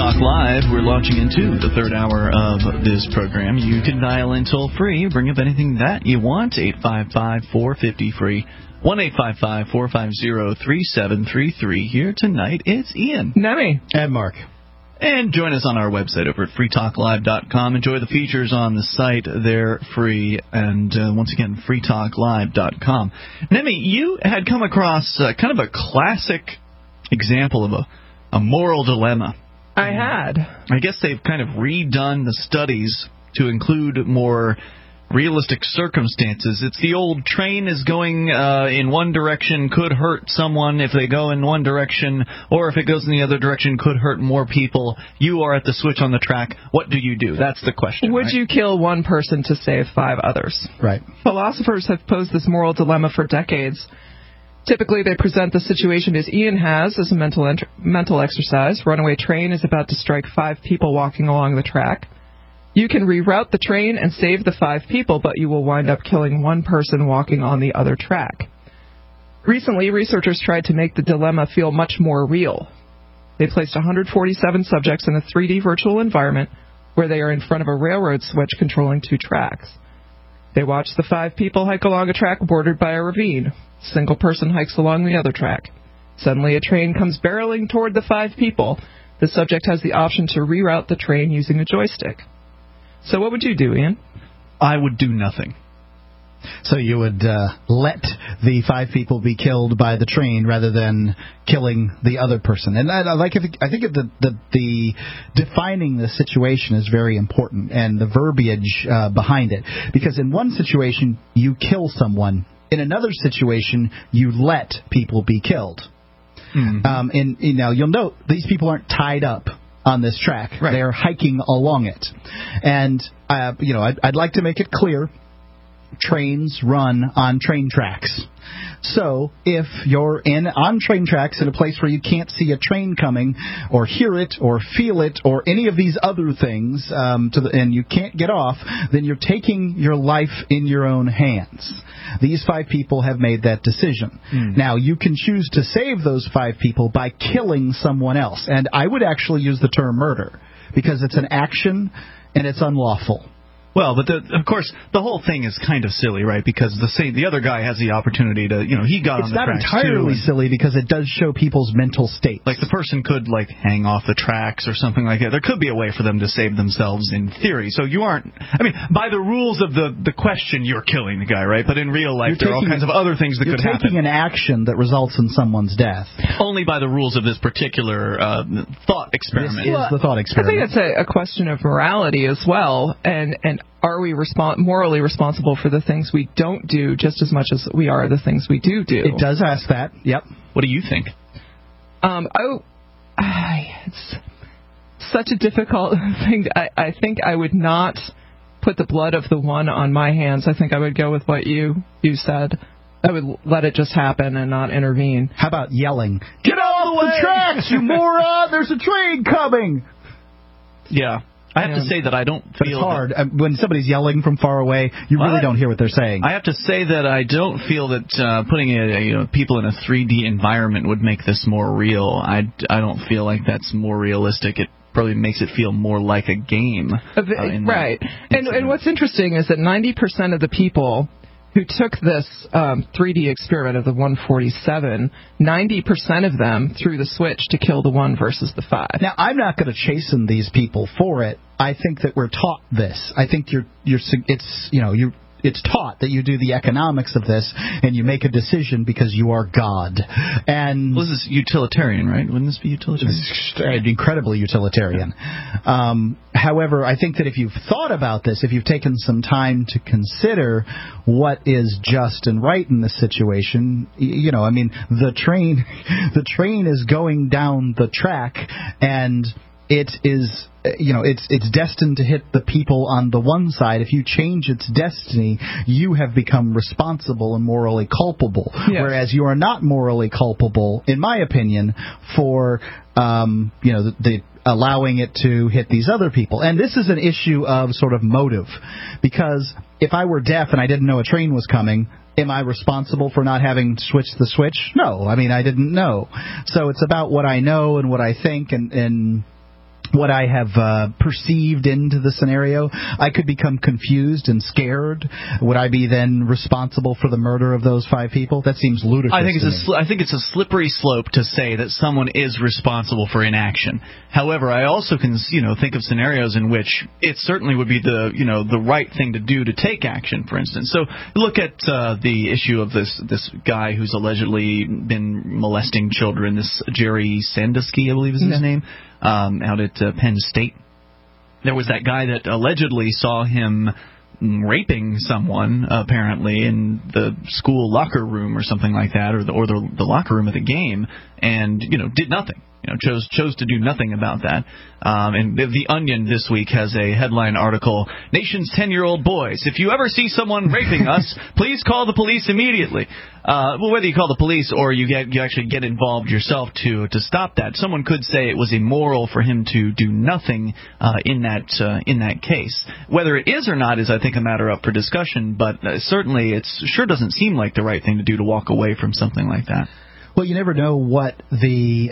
Talk Live. We're launching into the third hour of this program. You can dial in toll-free, bring up anything that you want, 855-450-FREE, 1-855-450-3733. Here tonight, it's Ian. Nemi. And Mark. And join us on our website over at freetalklive.com. Enjoy the features on the site. They're free. And once again, freetalklive.com. Nemi, you had come across kind of a classic example of a moral dilemma. I had. I guess they've kind of redone the studies to include more realistic circumstances. It's the old train is going in one direction, could hurt someone if they go in one direction, or if it goes in the other direction, could hurt more people. You are at the switch on the track. What do you do? That's the question. Would you kill one person to save 5 others? Right. Philosophers have posed this moral dilemma for decades. Typically, they present the situation as Ian has as a mental exercise. Runaway train is about to strike 5 people walking along the track. You can reroute the train and save the 5 people, but you will wind up killing one person walking on the other track. Recently, researchers tried to make the dilemma feel much more real. They placed 147 subjects in a 3D virtual environment where they are in front of a railroad switch controlling 2 tracks. They watch the 5 people hike along a track bordered by a ravine. A single person hikes along the other track. Suddenly, a train comes barreling toward the 5 people. The subject has the option to reroute the train using a joystick. So what would you do, Ian? I would do nothing. So you would let the 5 people be killed by the train rather than killing the other person. And I think the defining the situation is very important, and the verbiage behind it. Because in one situation, you kill someone. In another situation, you let people be killed. Mm-hmm. And you'll note these people aren't tied up on this track. Right. They're hiking along it. And, I'd like to make it clear, trains run on train tracks. So if you're on train tracks in a place where you can't see a train coming or hear it or feel it or any of these other things and you can't get off, then you're taking your life in your own hands. These 5 people have made that decision. Now, you can choose to save those 5 people by killing someone else. And I would actually use the term murder because it's an action and it's unlawful. Well, but of course, the whole thing is kind of silly, right? Because the other guy has the opportunity to, he got on the tracks too. It's not entirely silly because it does show people's mental state. Like the person could hang off the tracks or something like that. There could be a way for them to save themselves in theory. So you aren't. I mean, by the rules of the question, you're killing the guy, right? But in real life, there are all kinds of other things that could happen. You're taking an action that results in someone's death. Only by the rules of this particular thought experiment. This is the thought experiment. I think it's a question of morality as well, and are we morally responsible for the things we don't do just as much as we are the things we do? It does ask that. Yep. What do you think? It's such a difficult thing. I think I would not put the blood of the one on my hands. I think I would go with what you said. I would let it just happen and not intervene. How about yelling? Get off the tracks, you moron! There's a train coming! Yeah. I have to say that I don't feel... But it's hard. When somebody's yelling from far away, you really don't hear what they're saying. I have to say that I don't feel that putting people in a 3D environment would make this more real. I don't feel like that's more realistic. It probably makes it feel more like a game. Right. And what's interesting is that 90% of the people who took this 3D experiment of the 147, 90% of them threw the switch to kill the 1 versus the 5. Now, I'm not going to chasten these people for it. I think that we're taught this. I think it's taught that you do the economics of this and you make a decision because you are God. And this is utilitarian, right? Wouldn't this be utilitarian? This is incredibly utilitarian. However, I think that if you've thought about this, if you've taken some time to consider what is just and right in this situation, the train is going down the track and it is, it's destined to hit the people on the one side. If you change its destiny, you have become responsible and morally culpable. Yes. Whereas you are not morally culpable, in my opinion, for allowing it to hit these other people. And this is an issue of sort of motive, because if I were deaf and I didn't know a train was coming, am I responsible for not having switched the switch? No. I mean, I didn't know. So it's about what I know and what I think, and what I have perceived into the scenario, I could become confused and scared. Would I be then responsible for the murder of those 5 people? That seems ludicrous. I think it's a slippery slope to say that someone is responsible for inaction. However, I also can think of scenarios in which it certainly would be the right thing to do to take action. For instance, so look at the issue of this guy who's allegedly been molesting children. This Jerry Sandusky, I believe is his name. Out at Penn State. There was that guy that allegedly saw him raping someone, apparently, in the school locker room or something like that, or the locker room of the game, and, did nothing. Chose to do nothing about that. And The Onion this week has a headline article, Nation's 10-year-old boys. If you ever see someone raping us, please call the police immediately. Well, whether you call the police or you actually get involved yourself to stop that, someone could say it was immoral for him to do nothing in that case. Whether it is or not is, I think, a matter up for discussion, but certainly it sure doesn't seem like the right thing to do to walk away from something like that. Well, you never know what the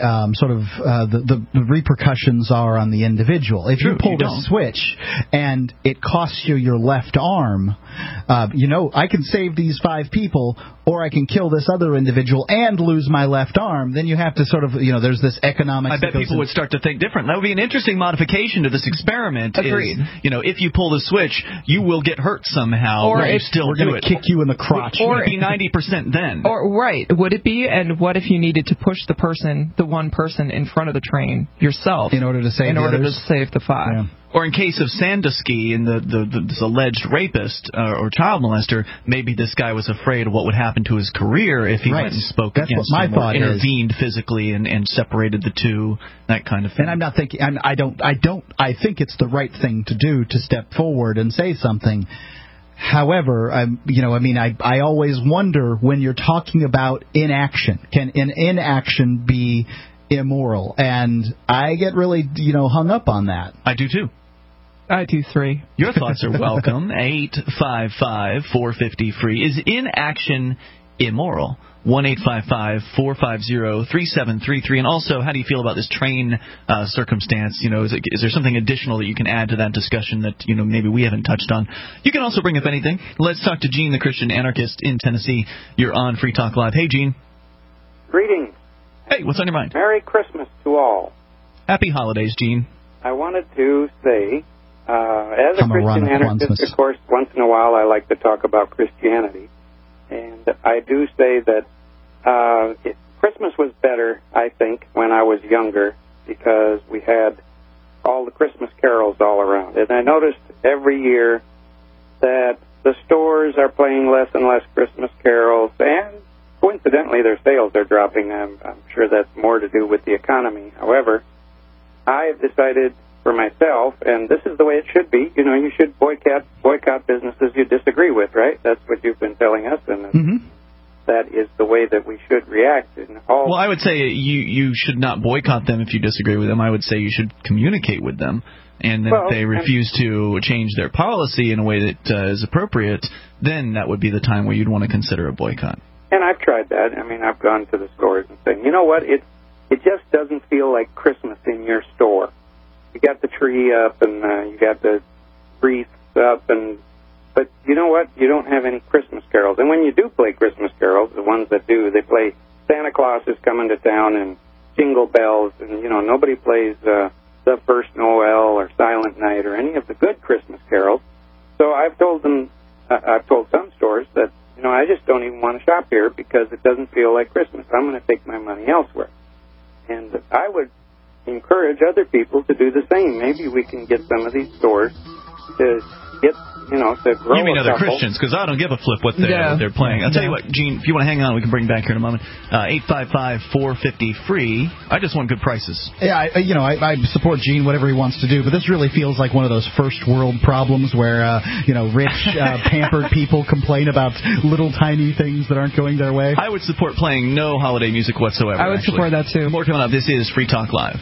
the repercussions are on the individual. If you pull the switch and it costs you your left arm, I can save these 5 people, or I can kill this other individual and lose my left arm. Then you have to there's this economics. I bet people would start to think different. That would be an interesting modification to this experiment. Agreed. If you pull the switch, you will get hurt somehow. Or you still we're going to kick you in the crotch. Or would it be 90% then? Would it be? And what if you needed to push the one person in front of the train yourself in order to save the 5? Yeah. Or in case of Sandusky and this alleged rapist or child molester, maybe this guy was afraid of what would happen to his career if he went and spoke against him, or intervened physically and separated the two, that kind of thing. And I'm not thinking. I think it's the right thing to do to step forward and say something. However, I always wonder when you're talking about inaction. Can inaction be immoral? And I get really, hung up on that. I do too. I do 3. Your thoughts are welcome. 855-450-FREE. Is inaction immoral? 1-855-450-3733. And also, how do you feel about this train circumstance? Is there something additional that you can add to that discussion that, maybe we haven't touched on? You can also bring up anything. Let's talk to Gene, the Christian anarchist in Tennessee. You're on Free Talk Live. Hey, Gene. Greetings. Hey, what's on your mind? Merry Christmas to all. Happy holidays, Gene. I wanted to say, as a Christian anarchist, of course, once in a while I like to talk about Christianity. And I do say that Christmas was better, I think, when I was younger, because we had all the Christmas carols all around. And I noticed every year that the stores are playing less and less Christmas carols, and coincidentally their sales are dropping. I'm sure that's more to do with the economy. However, I have decided for myself, and this is the way it should be, you should boycott businesses you disagree with, right? That's what you've been telling us, and that is the way that we should react. Well, I would say you should not boycott them if you disagree with them. I would say you should communicate with them, and then if they refuse to change their policy in a way that is appropriate, then that would be the time where you'd want to consider a boycott. And I've tried that. I've gone to the stores and said, you know what, it just doesn't feel like Christmas in your store. You got the tree up and you got the wreaths up, but you know what? You don't have any Christmas carols. And when you do play Christmas carols, the ones that do, they play Santa Claus is Coming to Town and Jingle Bells, and nobody plays The First Noel or Silent Night or any of the good Christmas carols. So I've told some stores that I just don't even want to shop here because it doesn't feel like Christmas. I'm going to take my money elsewhere. And I would encourage other people to do the same. Maybe we can get some of these stores to get, to grow. You mean other Christians? Because I don't give a flip what they're playing. I'll tell you what, Gene, if you want to hang on, we can bring back here in a moment. 855-450-FREE. I just want good prices. Yeah, I support Gene, whatever he wants to do, but this really feels like one of those first world problems where, rich, pampered people complain about little tiny things that aren't going their way. I would support playing no holiday music whatsoever. I would support that, too. More coming up. This is Free Talk Live.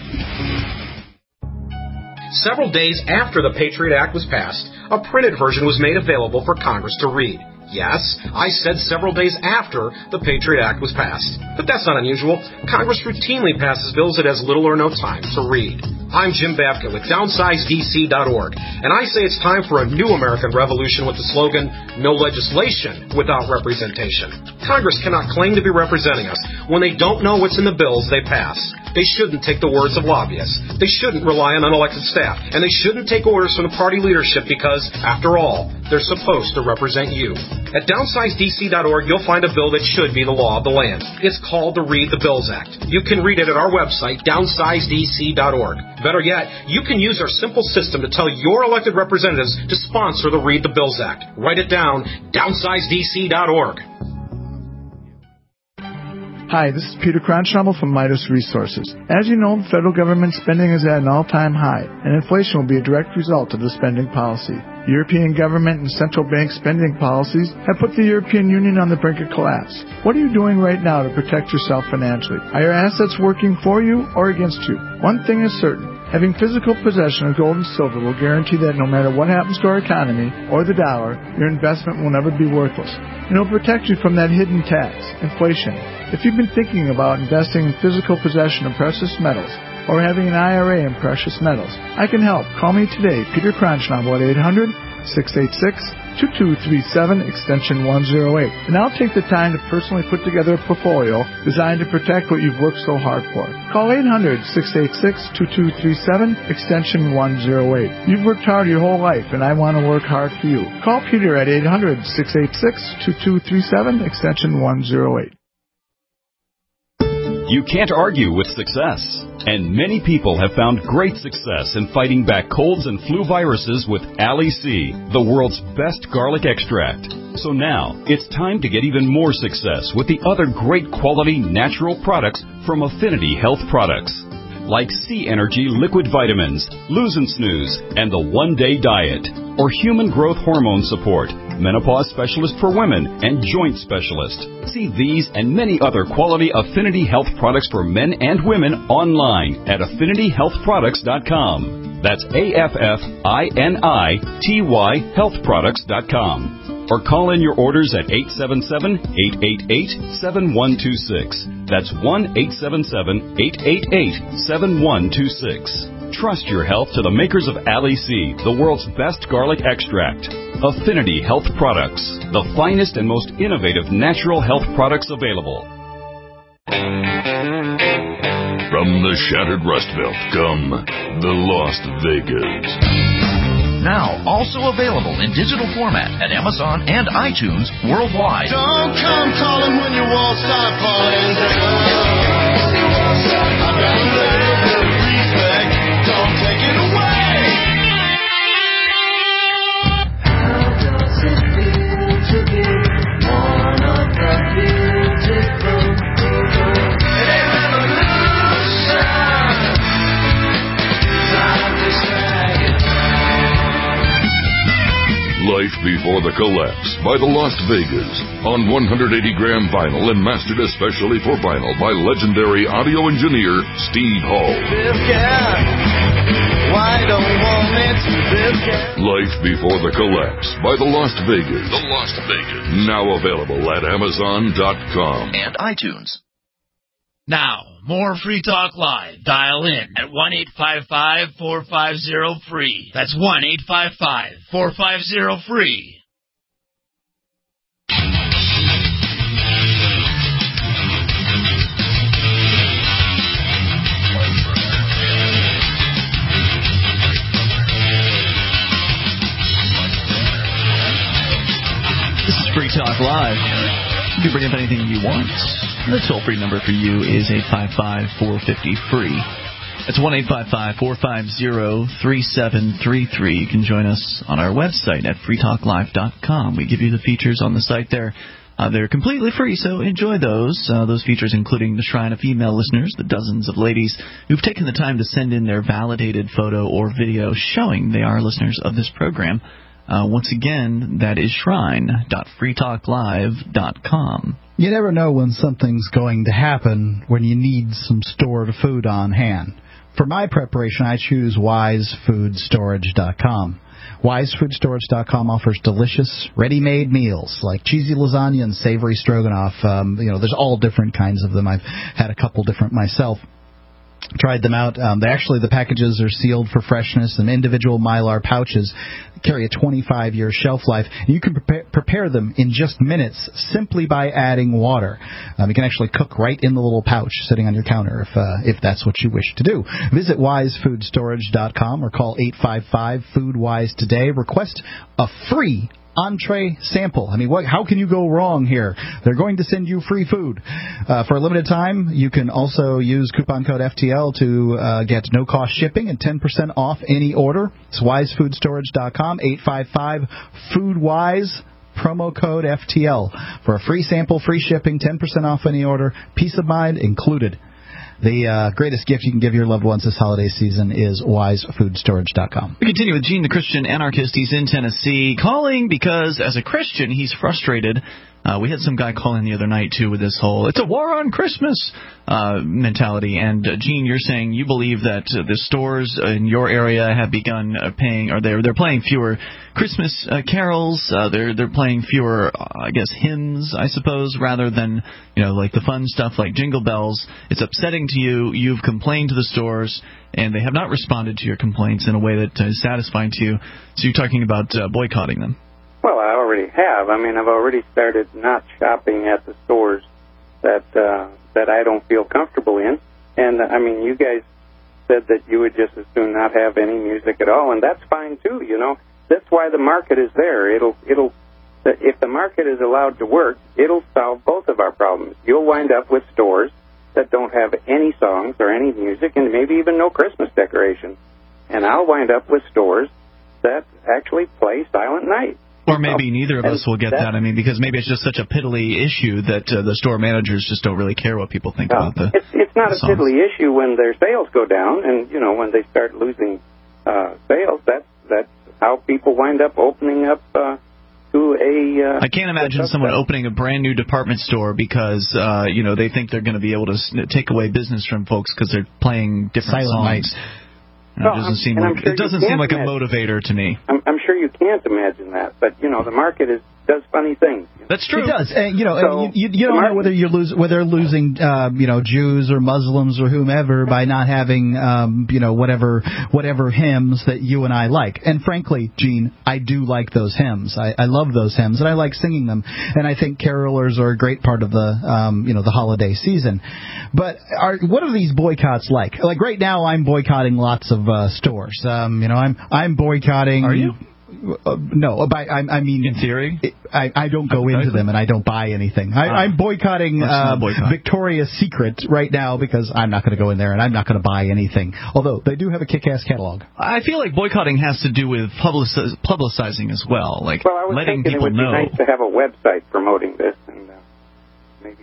Several days after the Patriot Act was passed, a printed version was made available for Congress to read. Yes, I said several days after the Patriot Act was passed. But that's not unusual. Congress routinely passes bills it has little or no time to read. I'm Jim Babka with DownsizeDC.org, and I say it's time for a new American revolution with the slogan, no legislation without representation. Congress cannot claim to be representing us when they don't know what's in the bills they pass. They shouldn't take the words of lobbyists. They shouldn't rely on unelected staff, and they shouldn't take orders from the party leadership because, after all, they're supposed to represent you. At DownsizeDC.org, you'll find a bill that should be the law of the land. It's called the Read the Bills Act. You can read it at our website, DownsizeDC.org. Better yet, you can use our simple system to tell your elected representatives to sponsor the Read the Bills Act. Write it down, DownsizeDC.org. Hi, this is Peter Cronschnabel from Midas Resources. As you know, the federal government spending is at an all-time high, and inflation will be a direct result of the spending policy. European government and central bank spending policies have put the European Union on the brink of collapse. What are you doing right now to protect yourself financially? Are your assets working for you or against you? One thing is certain. Having physical possession of gold and silver will guarantee that no matter what happens to our economy or the dollar, your investment will never be worthless. And it will protect you from that hidden tax, inflation. If you've been thinking about investing in physical possession of precious metals or having an IRA in precious metals, I can help. Call me today, Peter Cronschnabel at 800-686-2237, extension 108. And I'll take the time to personally put together a portfolio designed to protect what you've worked so hard for. Call 800-686-2237, extension 108. You've worked hard your whole life, and I want to work hard for you. Call Peter at 800-686-2237, extension 108. You can't argue with success. And many people have found great success in fighting back colds and flu viruses with Ali C, the world's best garlic extract. So now, it's time to get even more success with the other great quality natural products from Affinity Health Products, like C Energy Liquid Vitamins, Lose and Snooze, and the One Day Diet, or Human Growth Hormone Support, Menopause Specialist for Women, and Joint Specialist. See these and many other quality Affinity Health products for men and women online at AffinityHealthProducts.com. That's AFFINITY Healthproducts.com. Or call in your orders at 877-888-7126. That's 1-877-888-7126. Trust your health to the makers of Ali C, the world's best garlic extract. Affinity Health Products, the finest and most innovative natural health products available. From the shattered Rust Belt come the Las Vegas. Now also available in digital format at Amazon and iTunes worldwide. Don't come calling when your walls start falling down. I've got a little bit of respect. Don't take it away. How does it feel to be one of the beautiful people? It ain't revolution. Time to say it. Life Before the Collapse by the Las Vegas on 180-gram vinyl and mastered especially for vinyl by legendary audio engineer Steve Hall. Life Before the Collapse by the Las Vegas. The Las Vegas. Now available at Amazon.com and iTunes. Now, more Free Talk Live. Dial in at 1-855-450-FREE. That's 1-855-450-FREE. This is Free Talk Live. You can bring up anything you want. The toll-free number for you is 855-450-FREE. That's 1-855-450-3733. You can join us on our website at freetalklive.com. We give you the features on the site there. They're completely free, so enjoy those. Those features including the Shrine of Female Listeners, the dozens of ladies who've taken the time to send in their validated photo or video showing they are listeners of this program. Once again, that is shrine.freetalklive.com. You never know when something's going to happen when you need some stored food on hand. For my preparation, I choose WiseFoodStorage.com. WiseFoodStorage.com offers delicious, ready-made meals like cheesy lasagna and savory stroganoff. There's all different kinds of them. I've had a couple different myself. Tried them out. The packages are sealed for freshness, and individual Mylar pouches carry a 25-year shelf life. You can prepare them in just minutes simply by adding water. You can actually cook right in the little pouch sitting on your counter if that's what you wish to do. Visit wisefoodstorage.com or call 855-FOOD-WISE today. Request a free entree sample. I mean, how can you go wrong here? They're going to send you free food. For a limited time, you can also use coupon code FTL to get no-cost shipping and 10% off any order. It's wisefoodstorage.com, 855-FOOD-WISE, promo code FTL. For a free sample, free shipping, 10% off any order, peace of mind included. The greatest gift you can give your loved ones this holiday season is wisefoodstorage.com. We continue with Gene, the Christian anarchist. He's in Tennessee, calling because, as a Christian, he's frustrated. We had some guy call in the other night, too, with this whole, it's a war on Christmas mentality. And, Gene, you're saying you believe that the stores in your area have begun paying, or they're playing fewer Christmas carols. They're playing fewer, I guess, hymns, I suppose, rather than, like the fun stuff like Jingle Bells. It's upsetting to you. You've complained to the stores, and they have not responded to your complaints in a way that is satisfying to you. So you're talking about boycotting them. Well, I already have. I mean, I've already started not shopping at the stores that I don't feel comfortable in. And, I mean, you guys said that you would just as soon not have any music at all, and that's fine, too, That's why the market is there. If the market is allowed to work, it'll solve both of our problems. You'll wind up with stores that don't have any songs or any music and maybe even no Christmas decorations. And I'll wind up with stores that actually play Silent Night. Or maybe neither of us will get that. I mean, because maybe it's just such a piddly issue that the store managers just don't really care what people think about the It's not a songs. piddly issue when their sales go down, and when they start losing sales. That's how people wind up opening up to a. I can't imagine someone opening a brand new department store because they think they're going to be able to take away business from folks because they're playing different songs. It doesn't seem like a motivator to me. I'm sure you can't imagine that, but the market does funny things. That's true. It does. You don't know whether they're losing Jews or Muslims or whomever by not having whatever hymns that you and I like. And frankly, Gene, I do like those hymns. I love those hymns and I like singing them. And I think carolers are a great part of the holiday season. But what are these boycotts like? Like right now, I'm boycotting lots of stores. I'm boycotting. Are you? No, I mean, in theory, I don't go into them and I don't buy anything. I'm boycotting Victoria's Secret right now because I'm not going to go in there and I'm not going to buy anything. Although they do have a kick-ass catalog. I feel like boycotting has to do with publicizing as well, like letting people know. It would be nice to have a website promoting this, and maybe.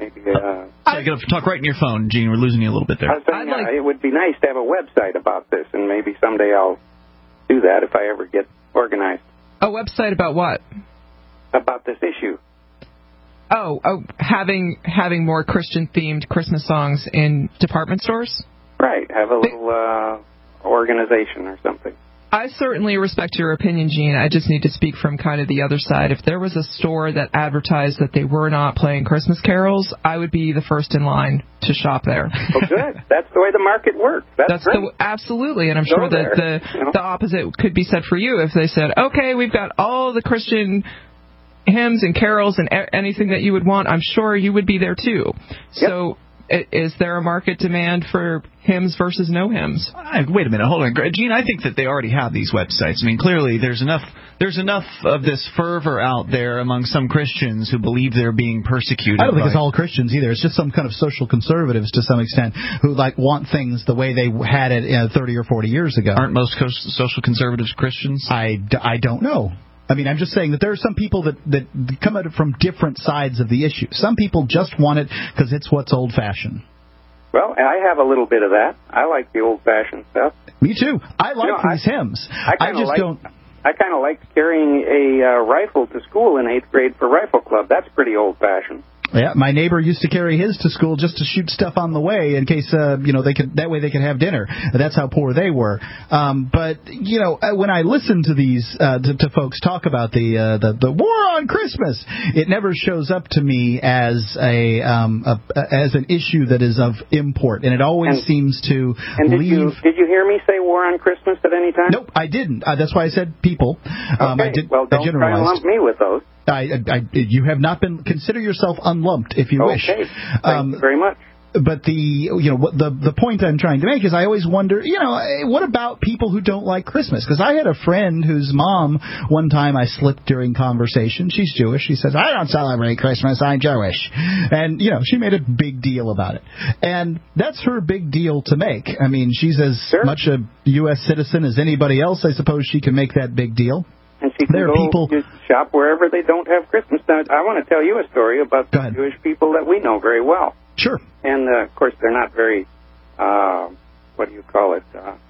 So you got to talk right in your phone, Gene. We're losing you a little bit there. I was saying, it would be nice to have a website about this, and maybe someday I'll do that if I ever get organized. A website about what? About this issue. Oh, having more Christian-themed Christmas songs in department stores? Right. Have a little organization or something. I certainly respect your opinion, Gene. I just need to speak from kind of the other side. If there was a store that advertised that they were not playing Christmas carols, I would be the first in line to shop there. Oh, good. That's the way the market works. That's great. Absolutely, and I'm sure that the opposite could be said for you if they said, okay, we've got all the Christian hymns and carols and anything that you would want. I'm sure you would be there, too. Yep. So is there a market demand for hymns versus no hymns? Wait a minute, hold on, Gene. I think that they already have these websites. I mean, clearly there's enough of this fervor out there among some Christians who believe they're being persecuted. I don't think it's all Christians either. It's just some kind of social conservatives to some extent who want things the way they had it 30 or 40 years ago. Aren't most social conservatives Christians? I don't know. I mean, I'm just saying that there are some people that come at it from different sides of the issue. Some people just want it because it's what's old-fashioned. Well, I have a little bit of that. I like the old-fashioned stuff. Me too. I like these hymns. I kind of like carrying a rifle to school in 8th grade for rifle club. That's pretty old-fashioned. Yeah, my neighbor used to carry his to school just to shoot stuff on the way in case, they could have dinner. That's how poor they were. But when I listen to these to folks talk about the war on Christmas, it never shows up to me as as an issue that is of import, and it always seems to leave. Did you hear me say war on Christmas at any time? Nope, I didn't. That's why I said people. Okay. Well, don't try and lump me with those. You have not been. Consider yourself unlumped, if you wish. Okay. Thank you very much. But the point I'm trying to make is I always wonder, what about people who don't like Christmas? Because I had a friend whose mom, one time I slipped during conversation. She's Jewish. She says, I don't celebrate Christmas. I'm Jewish. And, she made a big deal about it. And that's her big deal to make. I mean, she's as much a U.S. citizen as anybody else. I suppose she can make that big deal. And she can go shop wherever they don't have Christmas. Now, I want to tell you a story about the Jewish people that we know very well. Sure. And, of course, they're not very, what do you call it,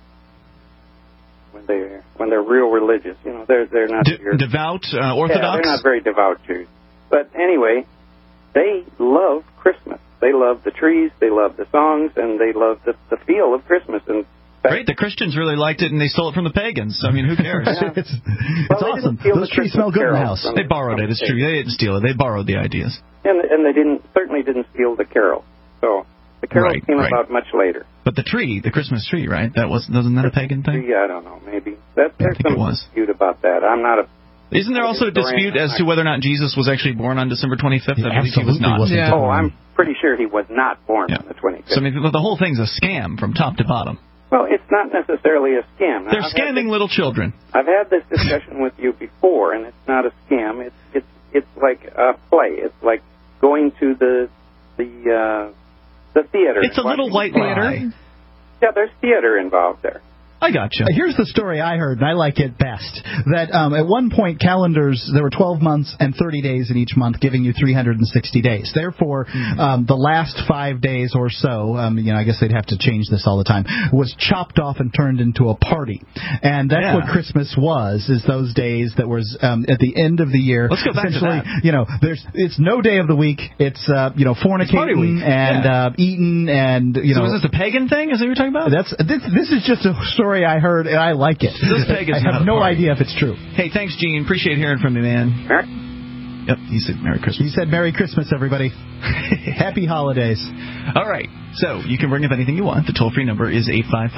when they're real religious. They're not... devout, Orthodox? Yeah, they're not very devout Jews. But anyway, they love Christmas. They love the trees, they love the songs, and they love the feel of Christmas. And great, the Christians really liked it, and they stole it from the pagans. I mean, who cares? It's awesome. Those trees smell good in the house. They borrowed it. It's true. They didn't steal it. They borrowed the ideas. And they certainly didn't steal the carol. So the carol came about much later. But the Christmas tree, right? Wasn't that a pagan thing? Yeah, I don't know. Maybe there's some dispute about that. I'm not a. Isn't there also a dispute as to whether or not Jesus was actually born on December 25th? I believe he was not. Yeah. Oh, I'm pretty sure he was not born on the 25th. So I mean, the whole thing's a scam from top to bottom. Well, it's not necessarily a scam. They're scamming little children. I've had this discussion with you before, and it's not a scam. It's like a play. It's like going to the theater. It's a little white theater. Yeah, there's theater involved there. I gotcha. Here's the story I heard, and I like it best. That at one point, calendars, there were 12 months and 30 days in each month, giving you 360 days. Therefore, the last 5 days or so, I guess they'd have to change this all the time, was chopped off and turned into a party. And that's what Christmas is those days that was at the end of the year. Let's go back to that. It's no day of the week. It's, fornicating and eating and, So is this a pagan thing? Is that what you're talking about? This is just a story I heard, and I like it. I have no idea if it's true. Hey, thanks, Gene. Appreciate hearing from you, man. Yep, he said Merry Christmas. He said Merry Christmas, everybody. Happy holidays. All right, so you can bring up anything you want. The toll-free number is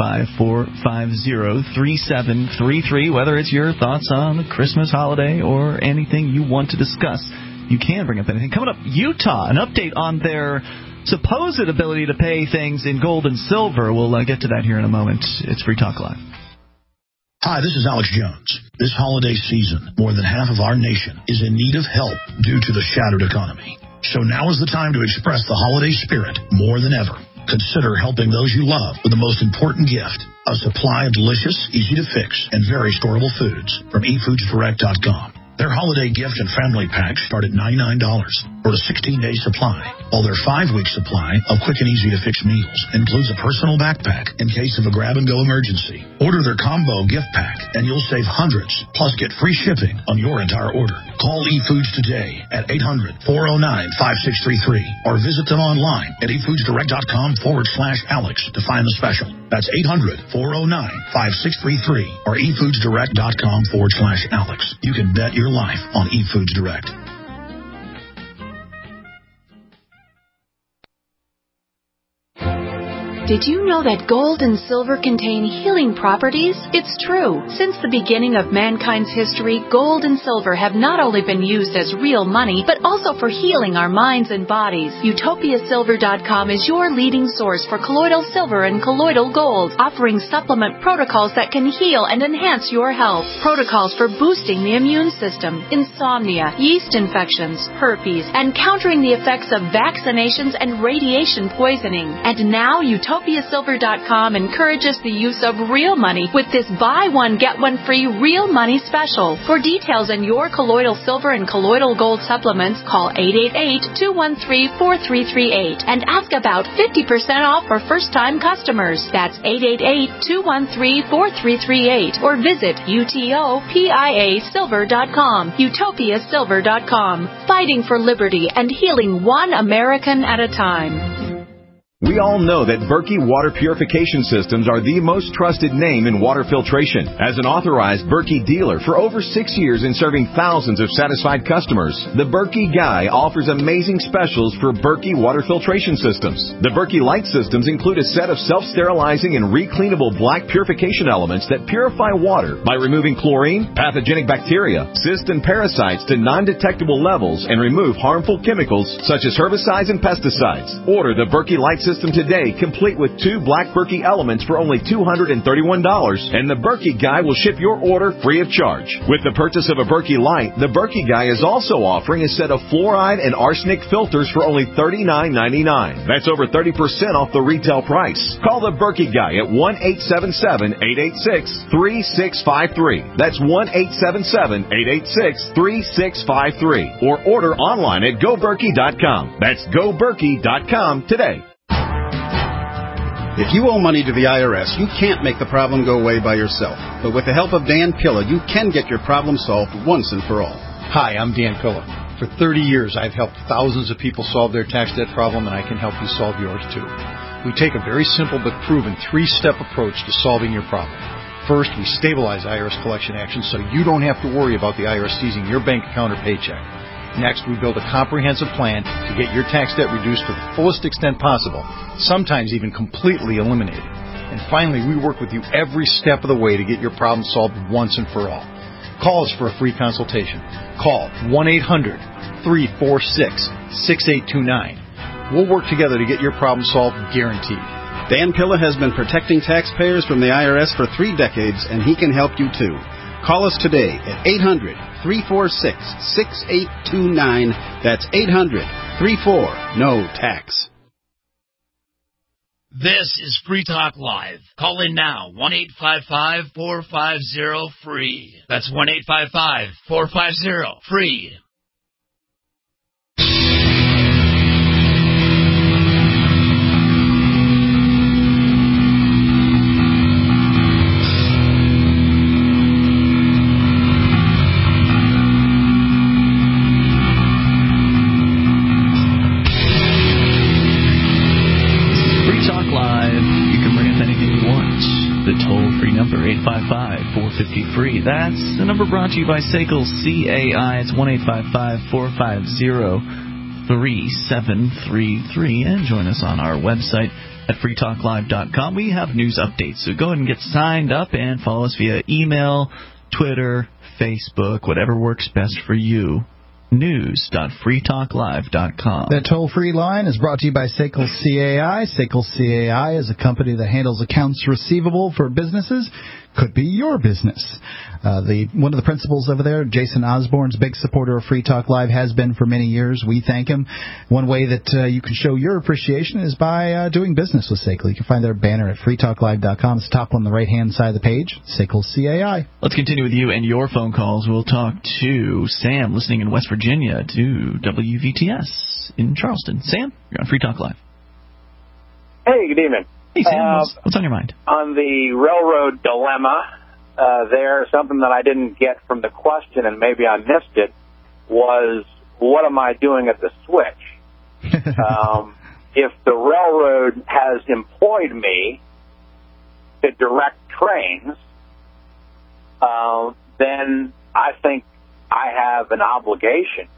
855-450-3733. Whether it's your thoughts on the Christmas holiday or anything you want to discuss, you can bring up anything. Coming up, Utah, an update on their supposed ability to pay things in gold and silver. We'll get to that here in a moment. It's Free Talk Live. Hi, this is Alex Jones. This holiday season, more than half of our nation is in need of help due to the shattered economy. So now is the time to express the holiday spirit more than ever. Consider helping those you love with the most important gift, a supply of delicious, easy-to-fix, and very storable foods from eFoodsDirect.com. Their holiday gift and family packs start at $99 for a 16-day supply, while their 5-week supply of quick and easy-to-fix meals includes a personal backpack in case of a grab-and-go emergency. Order their combo gift pack, and you'll save hundreds, plus get free shipping on your entire order. Call eFoods today at 800-409-5633 or visit them online at eFoodsDirect.com/Alex to find the special. That's 800-409-5633 or eFoodsDirect.com/Alex. You can bet your life on eFoods Direct. Did you know that gold and silver contain healing properties? It's true. Since the beginning of mankind's history, gold and silver have not only been used as real money, but also for healing our minds and bodies. UtopiaSilver.com is your leading source for colloidal silver and colloidal gold, offering supplement protocols that can heal and enhance your health. Protocols for boosting the immune system, insomnia, yeast infections, herpes, and countering the effects of vaccinations and radiation poisoning. And now Utopia UtopiaSilver.com encourages the use of real money with this buy one, get one free real money special. For details on your colloidal silver and colloidal gold supplements, call 888-213-4338 and ask about 50% off for first-time customers. That's 888-213-4338 or visit UTOPIASilver.com. UtopiaSilver.com. Fighting for liberty and healing one American at a time. We all know that Berkey Water Purification Systems are the most trusted name in water filtration. As an authorized Berkey dealer for over 6 years and serving thousands of satisfied customers, the Berkey Guy offers amazing specials for Berkey Water Filtration Systems. The Berkey Light Systems include a set of self-sterilizing and recleanable black purification elements that purify water by removing chlorine, pathogenic bacteria, cysts, and parasites to non-detectable levels and remove harmful chemicals such as herbicides and pesticides. Order the Berkey Light System today, complete with 2 black Berkey elements for only $231, and the Berkey Guy will ship your order free of charge. With the purchase of a Berkey Light, the Berkey Guy is also offering a set of fluoride and arsenic filters for only $39.99. That's over 30% off the retail price. Call the Berkey Guy at 1-877-886-3653. That's 1-877-886-3653. Or order online at GoBerkey.com. That's GoBerkey.com today. If you owe money to the IRS, you can't make the problem go away by yourself. But with the help of Dan Pilla, you can get your problem solved once and for all. Hi, I'm Dan Pilla. For 30 years, I've helped thousands of people solve their tax debt problem, and I can help you solve yours too. We take a very simple but proven 3-step approach to solving your problem. First, we stabilize IRS collection actions so you don't have to worry about the IRS seizing your bank account or paycheck. Next, we build a comprehensive plan to get your tax debt reduced to the fullest extent possible, sometimes even completely eliminated. And finally, we work with you every step of the way to get your problem solved once and for all. Call us for a free consultation. Call 1-800-346-6829. We'll work together to get your problem solved, guaranteed. Dan Pilla has been protecting taxpayers from the IRS for 3 decades, and he can help you too. Call us today at 800-346-6829. That's 800-34-NO-TAX. This is Free Talk Live. Call in now, 1-855-450-FREE. That's 1-855-450-FREE. Number 855-450-FREE. That's the number brought to you by SACL CAI. It's 1-855-450-3733. And join us on our website at freetalklive.com. We have news updates, so go ahead and get signed up and follow us via email, Twitter, Facebook, whatever works best for you. News.freetalklive.com. That toll-free line is brought to you by SACL CAI. SACL CAI is a company that handles accounts receivable for businesses. Could be your business. One of the principals over there, Jason Osborne's a big supporter of Free Talk Live, has been for many years. We thank him. One way that you can show your appreciation is by doing business with SACL. You can find their banner at freetalklive.com. It's top on the right-hand side of the page, SACL CAI. Let's continue with you and your phone calls. We'll talk to Sam, listening in West Virginia, to WVTS in Charleston. Sam, you're on Free Talk Live. Hey, good evening. Hey, Sam, what's on your mind? On the railroad dilemma, something that I didn't get from the question, and maybe I missed it, was what am I doing at the switch? If the railroad has employed me to direct trains, then I think I have an obligation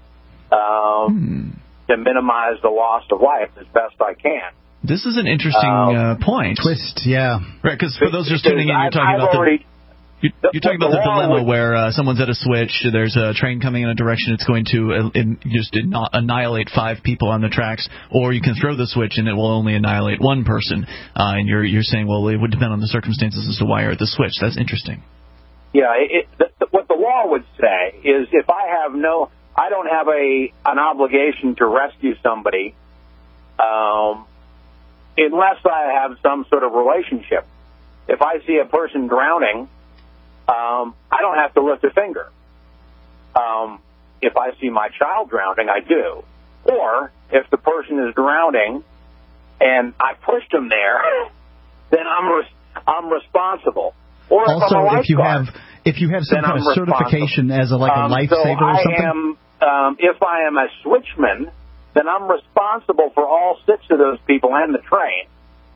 to minimize the loss of life as best I can. This is an interesting point. Twist, yeah. Right, because for those just tuning in, you're talking about you're talking about the dilemma where someone's at a switch, there's a train coming in a direction, it's going to just annihilate 5 people on the tracks, or you can throw the switch and it will only annihilate 1 person. And you're saying, well, it would depend on the circumstances as to why you're at the switch. That's interesting. Yeah, what the law would say is if I don't have an obligation to rescue somebody, unless I have some sort of relationship. If I see a person drowning, I don't have to lift a finger. If I see my child drowning, I do. Or if the person is drowning and I pushed him there, then I'm responsible. Or also, if I'm a lifeguard, if you have some kind of certification as a lifesaver so or something. If I am a switchman, then I'm responsible for all 6 of those people and the train.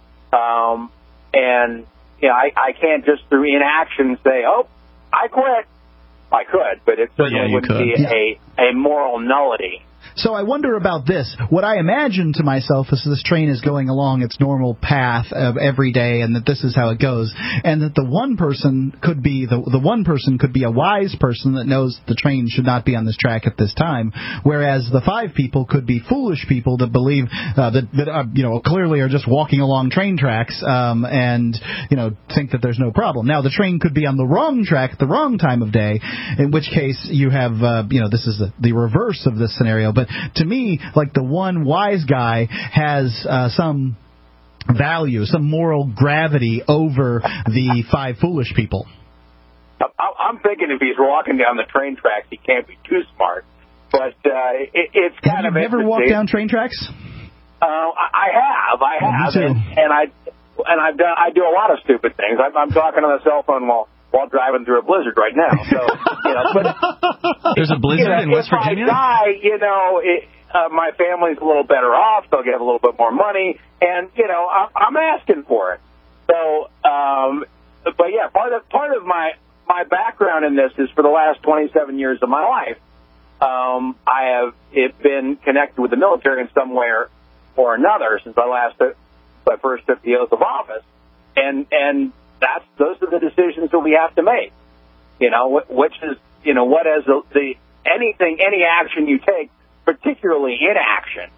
And I can't just through inaction say, "Oh, I quit." I could, but it certainly wouldn't be a moral nullity. So I wonder about this. What I imagine to myself is this train is going along its normal path of every day, and that this is how it goes, and that the one person could be a wise person that knows the train should not be on this track at this time, whereas the 5 people could be foolish people that believe that clearly are just walking along train tracks and think that there's no problem. Now the train could be on the wrong track at the wrong time of day, in which case you have this is the reverse of this scenario. But to me, like, the one wise guy has some value, some moral gravity over the 5 foolish people. I'm thinking if he's walking down the train tracks, he can't be too smart. But it's kind of interesting. Have you ever walked down train tracks? I have, Me too. and I do a lot of stupid things. I'm talking on the cell phone while driving through a blizzard right now. So, but there's a blizzard in West Virginia. If I die, my family's a little better off. They'll get a little bit more money, and I'm asking for it. So, but yeah, part of my background in this is for the last 27 years of my life, I have been connected with the military in some way or another since I first took the oath of office, and those are the decisions that we have to make. Which is, what is any action you take, particularly inaction,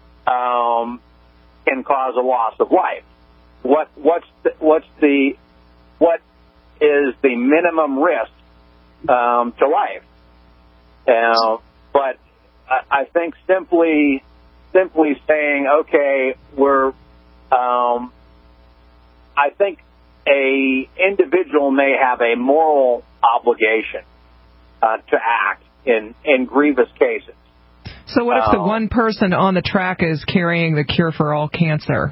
can cause a loss of life. What is the minimum risk to life? But I think simply saying, okay, I think a individual may have a moral obligation to act in grievous cases. So what if the one person on the track is carrying the cure for all cancer?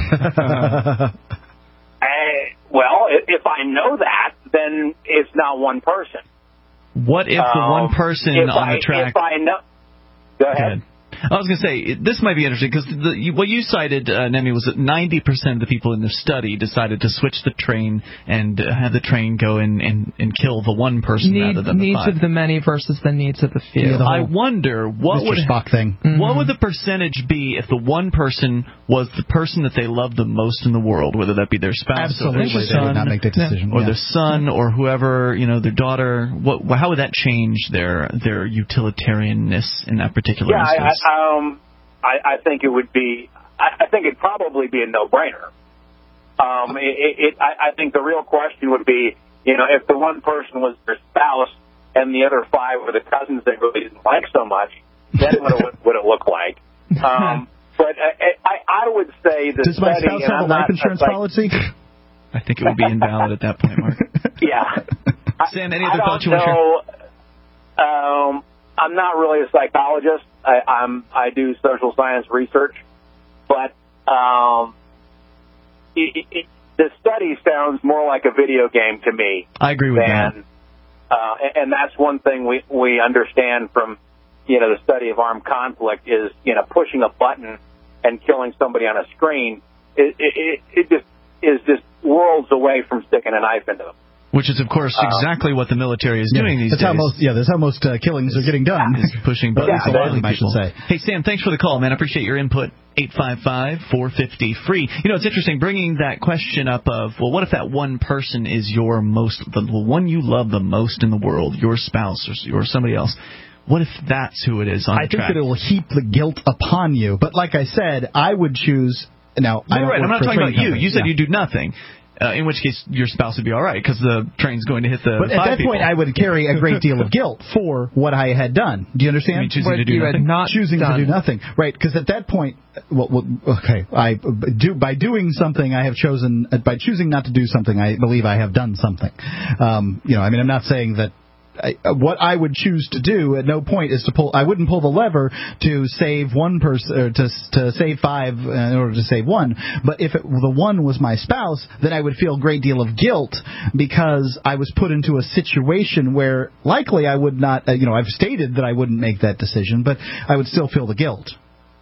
Well, if I know that, then it's not one person. What if the one person on the track... If I know... Go ahead. I was going to say, this might be interesting, because what you cited, Nemi, was that 90% of the people in the study decided to switch the train and have the train go and kill the one person rather than the 5. Needs of the many versus the needs of the few. Yeah, I wonder, what would the percentage be if the one person was the person that they loved the most in the world, whether that be their spouse or their son, they would not make that decision. Or their son, or whoever, their daughter. How would that change their utilitarianness in that particular instance? I think it would be. I think it'd probably be a no-brainer. I think the real question would be, if the one person was their spouse and the other 5 were the cousins they really didn't like so much, then what would it look like? But I would say that. Does my spouse have a life insurance policy? I think it would be invalid at that point, Mark. Yeah. Sam, any other thoughts you want to share? I'm not really a psychologist. I do social science research, but the study sounds more like a video game to me. I agree with that. And that's one thing we understand from the study of armed conflict is pushing a button and killing somebody on a screen. It just is just worlds away from sticking a knife into them. Which is, of course, exactly what the military is doing these days. That's how most killings are getting done. Is pushing buttons and killing I should people. say. Hey, Sam, thanks for the call, man. I appreciate your input. 855-450-FREE. It's interesting bringing that question up of, well, what if that one person is the one you love the most in the world, your spouse or somebody else? What if that's who it is on the track? I think that it will heap the guilt upon you. But like I said, I would choose... Now, I'm not talking about you. You said you do nothing. in which case your spouse would be all right because the train's going to hit the But at that point, I would carry a great deal of guilt for what I had done. Do you understand? You mean choosing to do nothing? Choosing to do nothing, right? Because at that point, by doing something, I have chosen. By choosing not to do something, I believe I have done something. I'm not saying that. What I would choose to do at no point is to pull. I wouldn't pull the lever to save one person, or to save 5 in order to save 1. But if the one was my spouse, then I would feel a great deal of guilt because I was put into a situation where likely I would not. I've stated that I wouldn't make that decision, but I would still feel the guilt.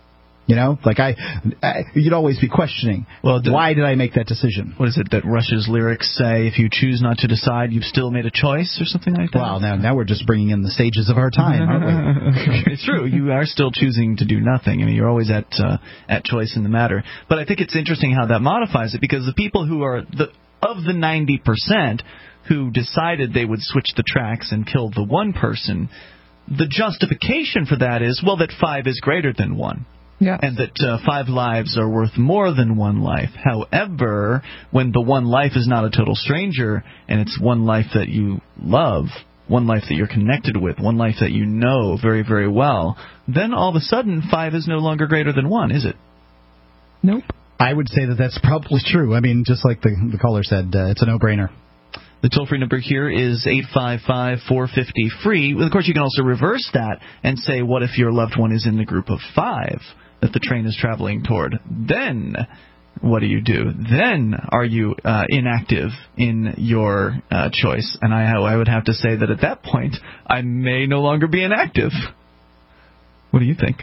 You'd always be questioning, why did I make that decision? What is it that Rush's lyrics say? If you choose not to decide, you've still made a choice, or something like that? Wow, now we're just bringing in the stages of our time, aren't we? It's true. You are still choosing to do nothing. I mean, you're always at choice in the matter. But I think it's interesting how that modifies it, because the people who are of the 90% who decided they would switch the tracks and kill the one person, the justification for that is, that 5 is greater than 1. Yeah. And that 5 lives are worth more than 1 life. However, when the 1 life is not a total stranger, and it's 1 life that you love, 1 life that you're connected with, 1 life that you know very, very well, then all of a sudden 5 is no longer greater than 1, is it? Nope. I would say that that's probably true. I mean, just like the caller said, it's a no-brainer. The toll-free number here is 855-450-FREE. Of course, you can also reverse that and say, what if your loved one is in the group of 5 that the train is traveling toward? Then what do? Then are you inactive in your choice? And I would have to say that at that point, I may no longer be inactive. What do you think?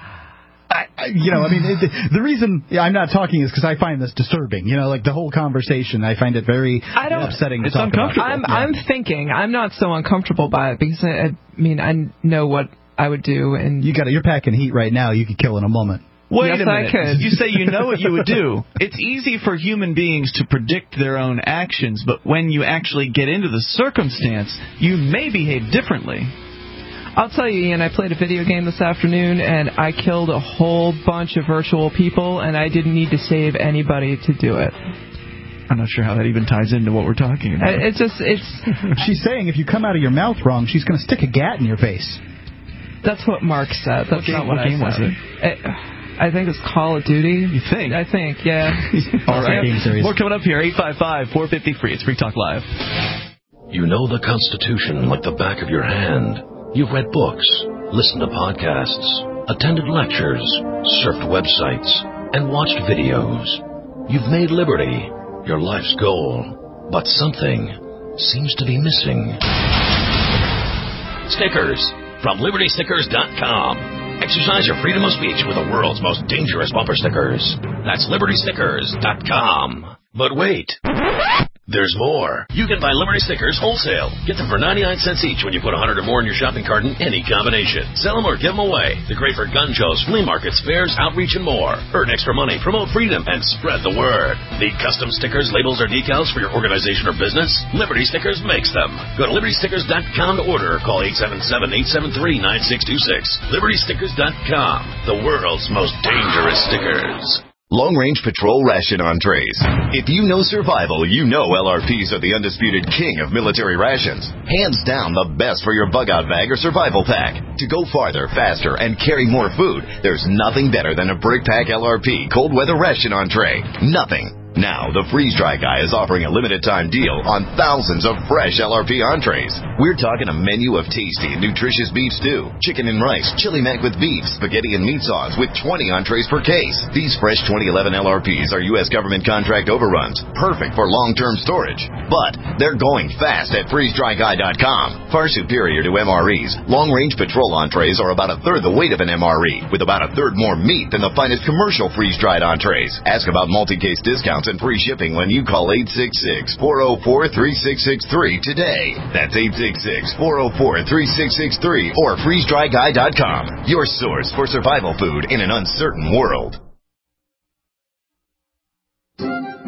The reason I'm not talking is because I find this disturbing. The whole conversation, I find it very upsetting. It's uncomfortable. I'm thinking I'm not so uncomfortable by it because I know what I would do, and you're packing heat right now. You could kill in a moment. Wait yes, a minute. I could. You say you know what you would do. It's easy for human beings to predict their own actions, but when you actually get into the circumstance, you may behave differently. I'll tell you, Ian, I played a video game this afternoon, and I killed a whole bunch of virtual people, and I didn't need to save anybody to do it. I'm not sure how that even ties into what we're talking about. She's saying if you come out of your mouth wrong, she's going to stick a gat in your face. That's what Mark said. That's not what game was it? I think it's Call of Duty. You think? I think, yeah. All right. More coming up here, 855-450-FREE. It's Free Talk Live. You know the Constitution like the back of your hand. You've read books, listened to podcasts, attended lectures, surfed websites, and watched videos. You've made liberty your life's goal, but something seems to be missing. Stickers from LibertyStickers.com. Exercise your freedom of speech with the world's most dangerous bumper stickers. That's LibertyStickers.com. But wait. There's more. You can buy Liberty stickers wholesale. Get them for 99 cents each when you put 100 or more in your shopping cart in any combination. Sell them or give them away. They're great for gun shows, flea markets, fairs, outreach, and more. Earn extra money, promote freedom, and spread the word. Need custom stickers, labels, or decals for your organization or business? Liberty Stickers makes them. Go to LibertyStickers.com to order or call 877-873-9626. LibertyStickers.com. The world's most dangerous stickers. Long Range Patrol Ration Entrees. If you know survival, you know LRPs are the undisputed king of military rations. Hands down the best for your bug-out bag or survival pack. To go farther, faster, and carry more food, there's nothing better than a Brick Pack LRP cold weather ration entree. Nothing. Now, the Freeze Dry Guy is offering a limited-time deal on thousands of fresh LRP entrees. We're talking a menu of tasty and nutritious beef stew, chicken and rice, chili mac with beef, spaghetti and meat sauce with 20 entrees per case. These fresh 2011 LRPs are U.S. government contract overruns, perfect for long-term storage. But they're going fast at FreezeDryGuy.com. Far superior to MREs, long-range patrol entrees are about a third the weight of an MRE, with about a third more meat than the finest commercial freeze-dried entrees. Ask about multi-case discounts and free shipping when you call 866-404-3663 today. That's 866-404-3663 or FreezeDryGuy.com. Your source for survival food in an uncertain world.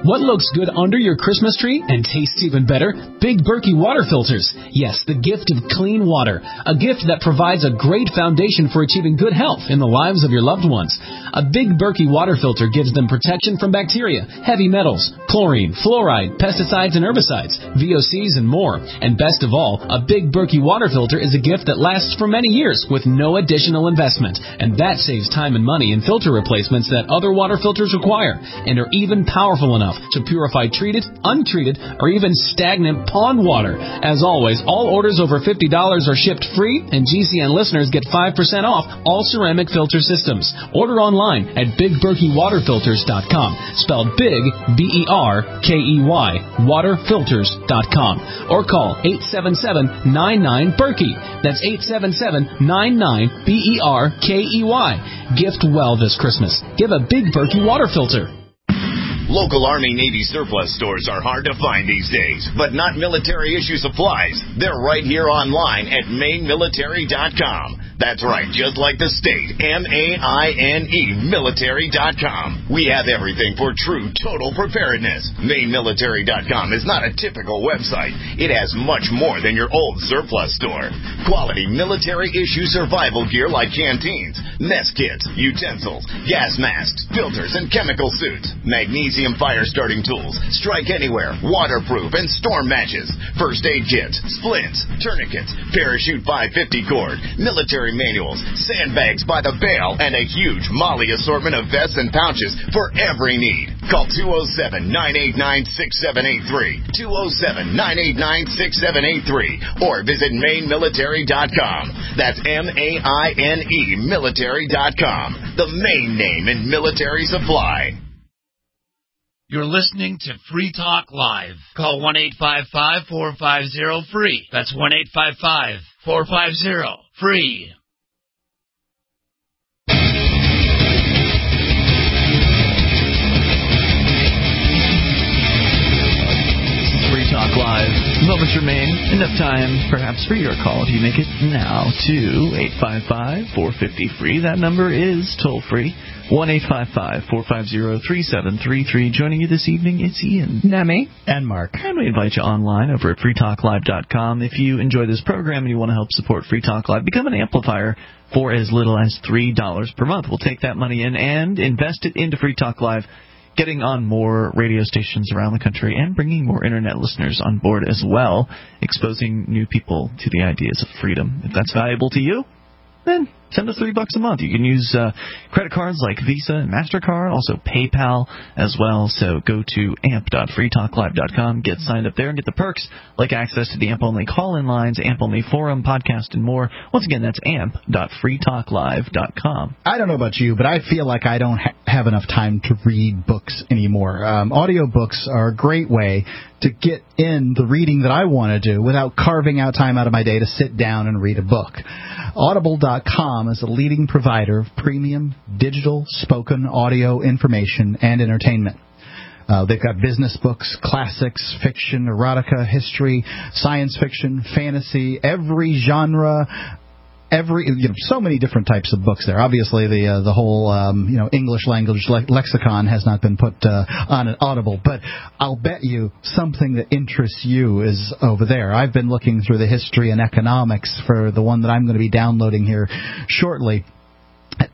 What looks good under your Christmas tree and tastes even better? Big Berkey water filters. Yes, the gift of clean water. A gift that provides a great foundation for achieving good health in the lives of your loved ones. A Big Berkey water filter gives them protection from bacteria, heavy metals, chlorine, fluoride, pesticides and herbicides, VOCs and more. And best of all, a Big Berkey water filter is a gift that lasts for many years with no additional investment. And that saves time and money in filter replacements that other water filters require and are even powerful enough to purify treated, untreated, or even stagnant pond water. As always, all orders over $50 are shipped free, and GCN listeners get 5% off all ceramic filter systems. Order online at BigBerkeyWaterFilters.com, spelled Big, B-E-R-K-E-Y, waterfilters.com, or call 877-99-BERKEY. That's 877-99-BERKEY. Gift well this Christmas. Give a Big Berkey water filter. Local Army-Navy surplus stores are hard to find these days, but not military-issue supplies. They're right here online at MaineMilitary.com. That's right, just like the state, M-A-I-N-E, military.com. We have everything for true total preparedness. MaineMilitary.com is not a typical website. It has much more than your old surplus store. Quality military-issue survival gear like canteens, mess kits, utensils, gas masks, filters, and chemical suits, magnesium fire-starting tools, strike anywhere, waterproof, and storm matches, first aid kits, splints, tourniquets, parachute 550 cord, military manuals, sandbags by the bale, and a huge Molly assortment of vests and pouches for every need. Call 207-989-6783, 207-989-6783, or visit MaineMilitary.com. That's M-A-I-N-E military.com. The Maine name in military supply. You're listening to Free Talk Live. Call 1-855-450-FREE. That's 1-855-450-FREE. Free Talk Live. Moments remain. Enough time, perhaps, for your call. If you make it now to 855-450-FREE. That number is toll-free. 1-855-450-3733. Joining you this evening, it's Ian, Nemi, and Mark. And we invite you online over at freetalklive.com. If you enjoy this program and you want to help support Free Talk Live, become an amplifier for as little as $3 per month. We'll take that money in and invest it into Free Talk Live, getting on more radio stations around the country and bringing more Internet listeners on board as well, exposing new people to the ideas of freedom. If that's valuable to you, then send us $3 a month. You can use credit cards like Visa and MasterCard, also PayPal as well. So go to amp.freetalklive.com, get signed up there, and get the perks like access to the AMP-only call-in lines, AMP-only forum, podcast, and more. Once again, that's amp.freetalklive.com. I don't know about you, but I feel like I don't have enough time to read books anymore. Audiobooks are a great way to get in the reading that I want to do without carving out time out of my day to sit down and read a book. Audible.com is a leading provider of premium digital spoken audio information and entertainment. They've got business books, classics, fiction, erotica, history, science fiction, fantasy, every genre, so many different types of books there. Obviously, the whole English language lexicon has not been put on an Audible, but I'll bet you something that interests you is over there. I've been looking through the history and economics for the one that I'm going to be downloading here shortly at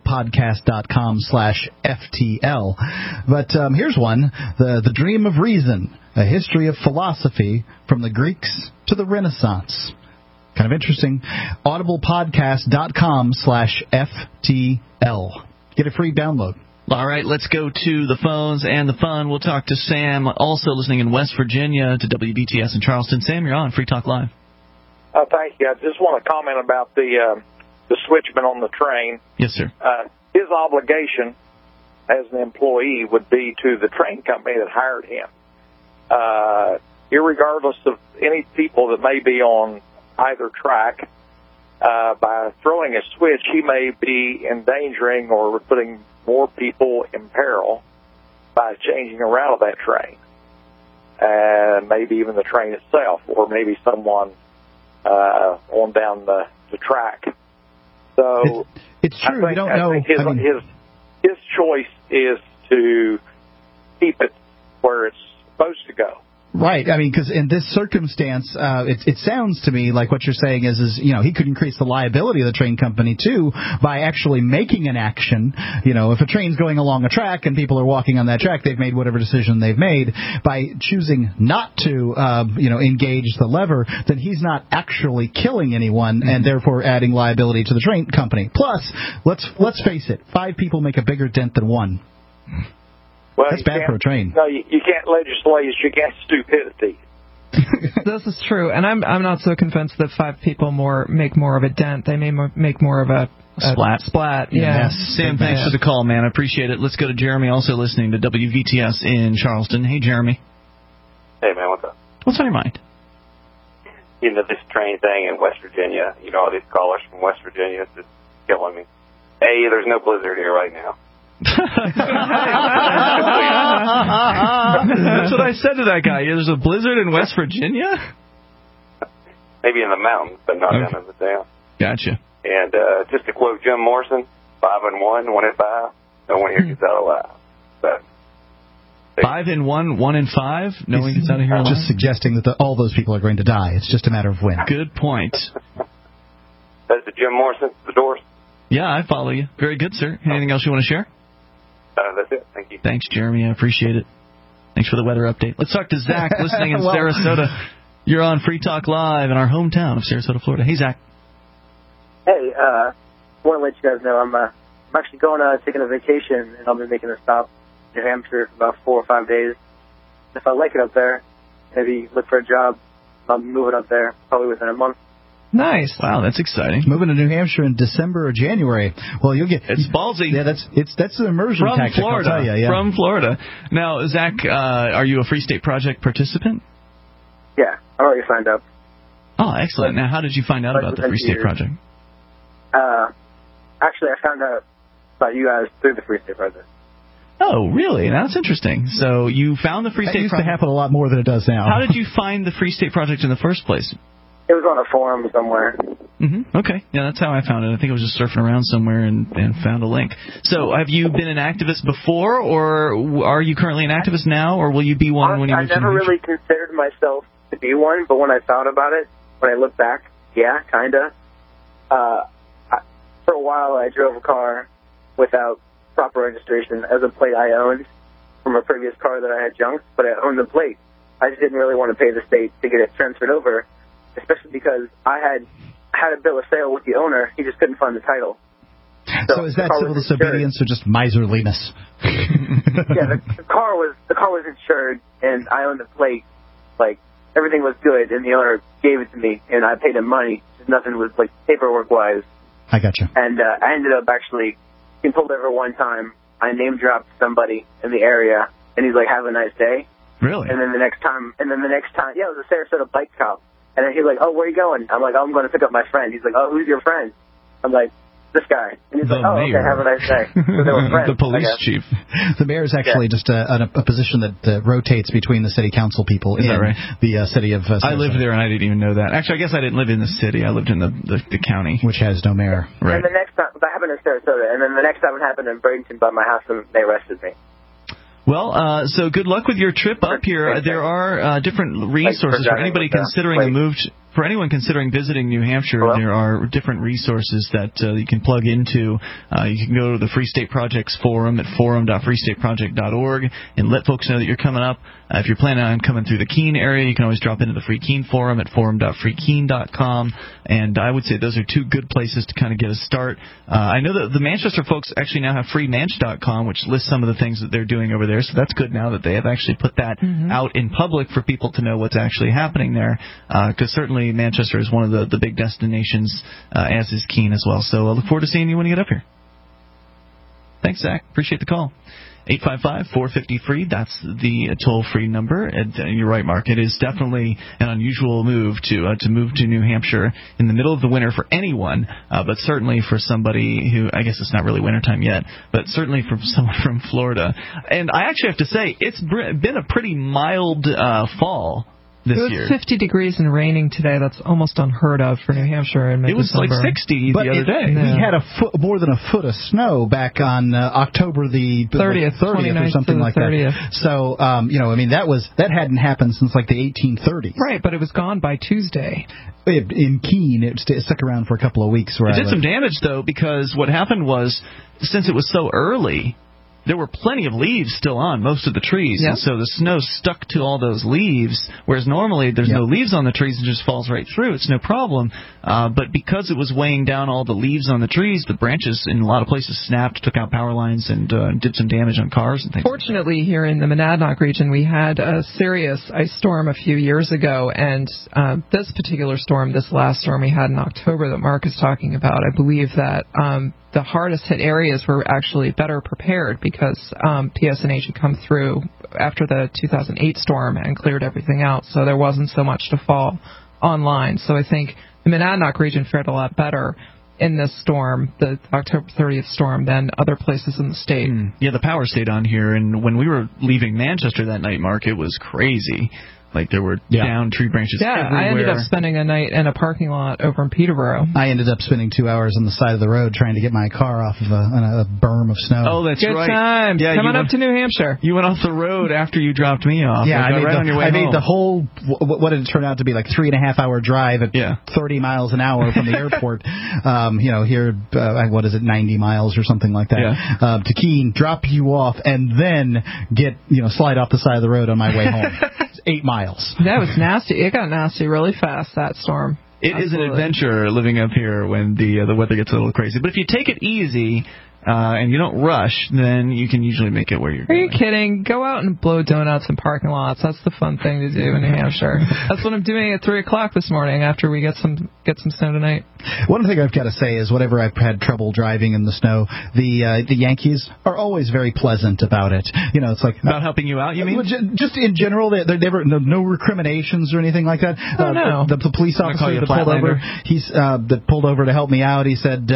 audiblepodcast.com/FTL. But here's one, The Dream of Reason, a history of philosophy from the Greeks to the Renaissance. Kind of interesting. audiblepodcast.com/FTL. Get a free download. All right, let's go to the phones and the fun. We'll talk to Sam, also listening in West Virginia to WBTS in Charleston. Sam, you're on Free Talk Live. Thank you. I just want to comment about the switchman on the train. Yes, sir. His obligation as an employee would be to the train company that hired him. Irregardless of any people that may be on either track, by throwing a switch, he may be endangering or putting more people in peril by changing a route of that train, and maybe even the train itself, or maybe someone on down the track. So it's true. We don't know. His choice is to keep it where it's supposed to go. Right. I mean, because in this circumstance, it sounds to me like what you're saying is he could increase the liability of the train company too by actually making an action. If a train's going along a track and people are walking on that track, they've made whatever decision they've made. By choosing not to, engage the lever, then he's not actually killing anyone and therefore adding liability to the train company. Plus, let's face it, 5 people make a bigger dent than 1. Well, that's bad for a train. No, you can't legislate against stupidity. This is true, and I'm not so convinced that 5 people make more of a dent. They may make more of a splat. Yeah. Yes. Sam, thanks for the call, man. I appreciate it. Let's go to Jeremy, also listening to WVTS in Charleston. Hey, Jeremy. Hey, man, what's up? What's on your mind? This train thing in West Virginia, all these callers from West Virginia, it's just killing me. Hey, there's no blizzard here right now. That's what I said to that guy. There's a blizzard in West Virginia? Maybe in the mountains, but not down in the town. Gotcha. And just to quote Jim Morrison, 5-1, 1-5, no one here gets out alive. So, 5-1, 1-5, no one gets out of here alive? Just suggesting that all those people are going to die. It's just a matter of when. Good point. That's the Jim Morrison, the Doors. Yeah, I follow you. Very good, sir. Anything else you want to share? That's it. Thank you. Thanks, Jeremy. I appreciate it. Thanks for the weather update. Let's talk to Zach, listening in Sarasota. You're on Free Talk Live in our hometown of Sarasota, Florida. Hey, Zach. Hey, want to let you guys know I'm actually taking a vacation, and I'll be making a stop in New Hampshire for about 4 or 5 days. If I like it up there, maybe look for a job. I'll be moving up there probably within a month. Nice. Wow, that's exciting. Moving to New Hampshire in December or January. Well, you'll get... It's ballsy. Yeah, that's an immersion from tactic, Florida. I'll tell you. Yeah. From Florida. Now, Zach, are you a Free State Project participant? Yeah, I already signed up. Oh, excellent. Now, how did you find out about the Free State Project? Actually, I found out about you guys through the Free State Project. Oh, really? That's interesting. So you found the Free State Project. That used to happen a lot more than it does now. How did you find the Free State Project in the first place? It was on a forum somewhere. Mm-hmm. Okay. Yeah, that's how I found it. I think I was just surfing around somewhere and found a link. So have you been an activist before, or are you currently an activist now, or will you be one when you move to New Hampshire? I never really considered myself to be one, but when I thought about it, when I look back, yeah, kind of. For a while, I drove a car without proper registration as a plate I owned from a previous car that I had junked, but I owned the plate. I just didn't really want to pay the state to get it transferred over, especially because I had a bill of sale with the owner. He just couldn't find the title. So is that civil disobedience or just miserliness? Yeah, the car was insured, and I owned the plate. Like, everything was good, and the owner gave it to me, and I paid him money. Nothing was, like, paperwork-wise. I gotcha. And I ended up actually getting pulled over one time. I name-dropped somebody in the area, and he's like, have a nice day. Really? And then the next time, yeah, it was a Sarasota bike cop. And then he's like, oh, where are you going? I'm like, oh, I'm going to pick up my friend. He's like, oh, who's your friend? I'm like, this guy. And he's like, oh, okay, have a nice day. So they were friends. The police chief. The mayor is actually just a position that rotates between the city council people in the city of Sarasota. I lived there, and I didn't even know that. Actually, I guess I didn't live in the city. I lived in the county. Which has no mayor. Right. And the next time, that happened in Sarasota. And then the next time it happened in Bradenton by my house, and they arrested me. Well, so good luck with your trip up here. There are different resources for anybody considering a move. For anyone considering visiting New Hampshire, there are different resources that you can plug into. You can go to the Free State Project's forum at forum.freestateproject.org and let folks know that you're coming up. If you're planning on coming through the Keene area, you can always drop into the Free Keene forum at forum.freekeene.com. And I would say those are two good places to kind of get a start. I know that the Manchester folks actually now have freemanch.com, which lists some of the things that they're doing over there. So that's good now that they have actually put that out in public for people to know what's actually happening there. Because certainly Manchester is one of the big destinations, as is Keene as well. So I look forward to seeing you when you get up here. Thanks, Zach. Appreciate the call. 855-450-FREE, that's the toll-free number. And you're right, Mark. It is definitely an unusual move to move to New Hampshire in the middle of the winter for anyone, but certainly for somebody who, I guess it's not really wintertime yet, but certainly for someone from Florida. And I actually have to say, it's been a pretty mild fall this it was year. 50 degrees and raining today. That's almost unheard of for New Hampshire in mid-December. It was like 60 the other day. We had more than a foot of snow back on October the 30th or something like 30th. that. So, that hadn't happened since like the 1830s. Right, but it was gone by Tuesday. In Keene, it stuck around for a couple of weeks. It did some damage, though, because what happened was, since it was so early, there were plenty of leaves still on most of the trees, and so the snow stuck to all those leaves, whereas normally there's no leaves on the trees and just falls right through. It's no problem. But because it was weighing down all the leaves on the trees, the branches in a lot of places snapped, took out power lines, and did some damage on cars and things. Fortunately, here in the Monadnock region, we had a serious ice storm a few years ago, and this particular storm, this last storm we had in October that Mark is talking about, I believe that the hardest hit areas were actually better prepared because PSNH had come through after the 2008 storm and cleared everything out, so there wasn't so much to fall online. So I think the Monadnock region fared a lot better in this storm, the October 30th storm, than other places in the state. Yeah, the power stayed on here, and when we were leaving Manchester that night, Mark, it was crazy. Like, there were down tree branches everywhere. I ended up spending a night in a parking lot over in Peterborough. I ended up spending 2 hours on the side of the road trying to get my car off of a berm of snow. Oh, that's Good right. Good times. Yeah, Come on up to New Hampshire. You went off the road after you dropped me off. Yeah, I made the whole, what did it turn out to be, like 3.5 hour drive at 30 miles an hour from the airport, here, what is it, 90 miles or something like that, to Keene, drop you off, and then slide off the side of the road on my way home. 8 miles. That was nasty. It got nasty really fast, that storm. It is an adventure living up here when the weather gets a little crazy. But if you take it easy and you don't rush, then you can usually make it where you're going. Are you kidding? Go out and blow donuts in parking lots. That's the fun thing to do in New Hampshire. That's what I'm doing at 3 o'clock this morning after we get some snow tonight. One thing I've got to say is whenever I've had trouble driving in the snow, the Yankees are always very pleasant about it. It's like about helping you out. You mean just in general? They never no recriminations or anything like that. Oh, no. The police officer that pulled over, that pulled over to help me out. He said,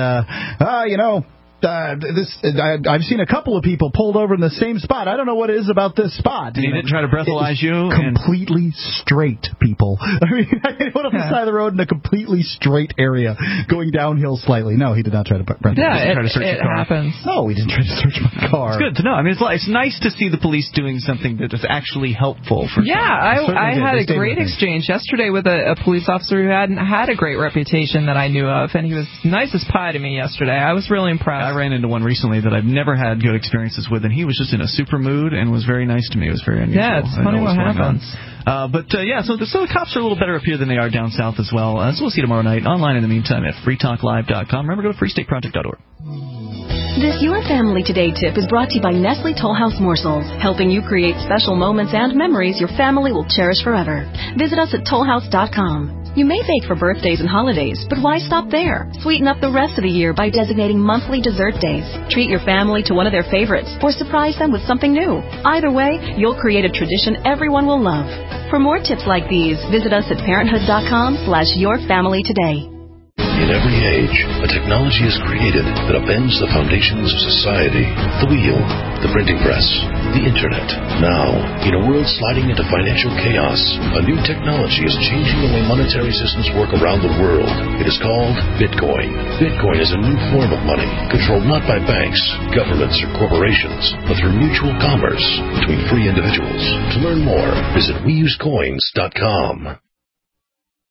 I've seen a couple of people pulled over in the same spot. I don't know what it is about this spot. And he didn't try to breathalyze you? Completely straight, people. I went up the side of the road in a completely straight area, going downhill slightly. No, he did not try to breathalyze. Yeah, it happens. No, he didn't try to search my car. It's good to know. I mean, it's nice to see the police doing something that is actually helpful for I had a great exchange yesterday with a police officer who hadn't had a great reputation that I knew of, and he was nice as pie to me yesterday. I was really impressed. I ran into one recently that I've never had good experiences with, and he was just in a super mood and was very nice to me. It was very unusual. Yeah, it's funny what happens. So the cops are a little better up here than they are down south as well. So we'll see you tomorrow night. Online in the meantime at freetalklive.com. Remember, go to freestateproject.org. This Your Family Today tip is brought to you by Nestle Toll House Morsels, helping you create special moments and memories your family will cherish forever. Visit us at tollhouse.com. You may bake for birthdays and holidays, but why stop there? Sweeten up the rest of the year by designating monthly dessert days. Treat your family to one of their favorites or surprise them with something new. Either way, you'll create a tradition everyone will love. For more tips like these, visit us at parenthood.com/yourfamilytoday. In every age, a technology is created that upends the foundations of society. The wheel, the printing press, the internet. Now, in a world sliding into financial chaos, a new technology is changing the way monetary systems work around the world. It is called Bitcoin. Bitcoin is a new form of money, controlled not by banks, governments, or corporations, but through mutual commerce between free individuals. To learn more, visit weusecoins.com.